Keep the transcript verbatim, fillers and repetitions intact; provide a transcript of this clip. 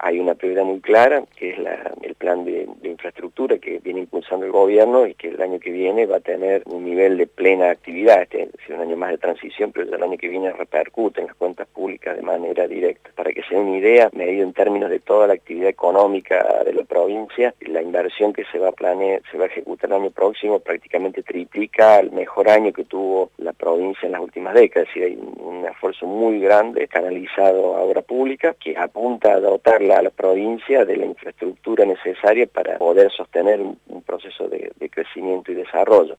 hay una prioridad muy clara, que es la, el plan de, de infraestructura que viene impulsando el gobierno y que el año que viene va a tener un nivel de plena actividad, este es decir, un año más de transición, pero ya el año que viene repercute en las cuentas públicas de manera directa. Para que se den una idea, medido en términos de toda la actividad económica de la provincia, la inversión que se va a planear, se va a ejecutar el año próximo prácticamente triplica el mejor año que tuvo la provincia en las últimas décadas, es decir, hay un, un esfuerzo muy grande canalizado a obra pública que apunta a dotarla a la provincia de la infraestructura necesaria para poder sostener un, un proceso de, de crecimiento y desarrollo.